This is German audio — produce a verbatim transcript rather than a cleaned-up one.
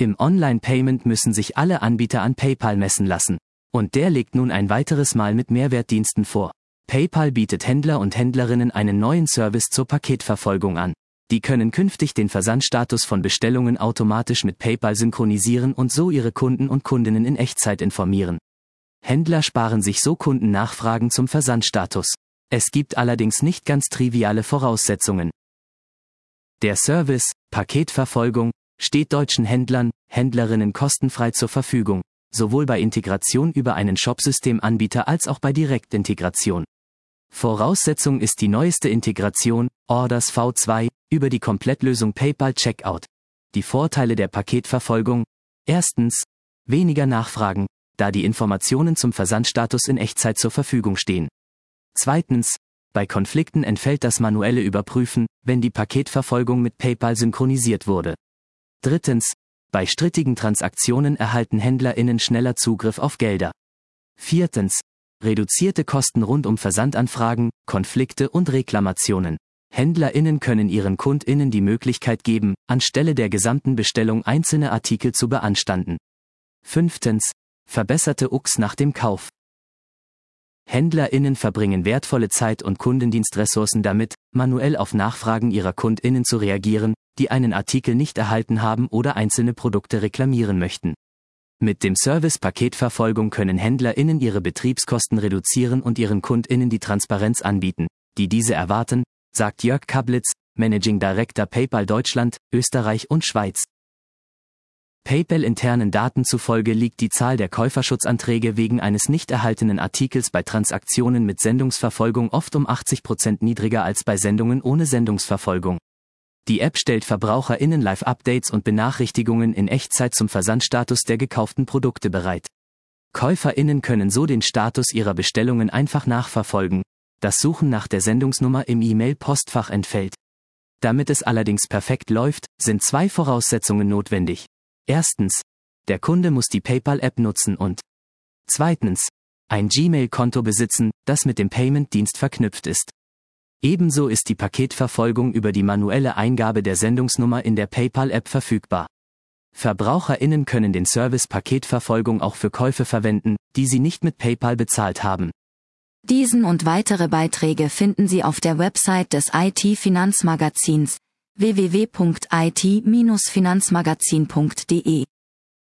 Im Online-Payment müssen sich alle Anbieter an PayPal messen lassen. Und der legt nun ein weiteres Mal mit Mehrwertdiensten vor. PayPal bietet Händler und Händlerinnen einen neuen Service zur Paketverfolgung an. Die können künftig den Versandstatus von Bestellungen automatisch mit PayPal synchronisieren und so ihre Kunden und Kundinnen in Echtzeit informieren. Händler sparen sich so Kundennachfragen zum Versandstatus. Es gibt allerdings nicht ganz triviale Voraussetzungen. Der Service, Paketverfolgung, steht deutschen Händlern, Händlerinnen kostenfrei zur Verfügung, sowohl bei Integration über einen Shopsystemanbieter als auch bei Direktintegration. Voraussetzung ist die neueste Integration, Orders V zwei, über die Komplettlösung PayPal Checkout. Die Vorteile der Paketverfolgung: Erstens, weniger Nachfragen, da die Informationen zum Versandstatus in Echtzeit zur Verfügung stehen. Zweitens, bei Konflikten entfällt das manuelle Überprüfen, wenn die Paketverfolgung mit PayPal synchronisiert wurde. Drittens, bei strittigen Transaktionen erhalten HändlerInnen schneller Zugriff auf Gelder. Viertens, reduzierte Kosten rund um Versandanfragen, Konflikte und Reklamationen. HändlerInnen können ihren KundInnen die Möglichkeit geben, anstelle der gesamten Bestellung einzelne Artikel zu beanstanden. Fünftens, verbesserte U X nach dem Kauf. HändlerInnen verbringen wertvolle Zeit und Kundendienstressourcen damit, manuell auf Nachfragen ihrer KundInnen zu reagieren, die einen Artikel nicht erhalten haben oder einzelne Produkte reklamieren möchten. Mit dem Service Paketverfolgung können HändlerInnen ihre Betriebskosten reduzieren und ihren KundInnen die Transparenz anbieten, die diese erwarten, sagt Jörg Kablitz, Managing Director PayPal Deutschland, Österreich und Schweiz. PayPal-internen Daten zufolge liegt die Zahl der Käuferschutzanträge wegen eines nicht erhaltenen Artikels bei Transaktionen mit Sendungsverfolgung oft um achtzig Prozent niedriger als bei Sendungen ohne Sendungsverfolgung. Die App stellt VerbraucherInnen Live-Updates und Benachrichtigungen in Echtzeit zum Versandstatus der gekauften Produkte bereit. KäuferInnen können so den Status ihrer Bestellungen einfach nachverfolgen. Das Suchen nach der Sendungsnummer im E-Mail-Postfach entfällt. Damit es allerdings perfekt läuft, sind zwei Voraussetzungen notwendig. Erstens, der Kunde muss die PayPal-App nutzen und zweitens, ein Gmail-Konto besitzen, das mit dem Payment-Dienst verknüpft ist. Ebenso ist die Paketverfolgung über die manuelle Eingabe der Sendungsnummer in der PayPal-App verfügbar. VerbraucherInnen können den Service Paketverfolgung auch für Käufe verwenden, die sie nicht mit PayPal bezahlt haben. Diesen und weitere Beiträge finden Sie auf der Website des I T-Finanzmagazins w w w punkt i t Bindestrich finanzmagazin punkt d e.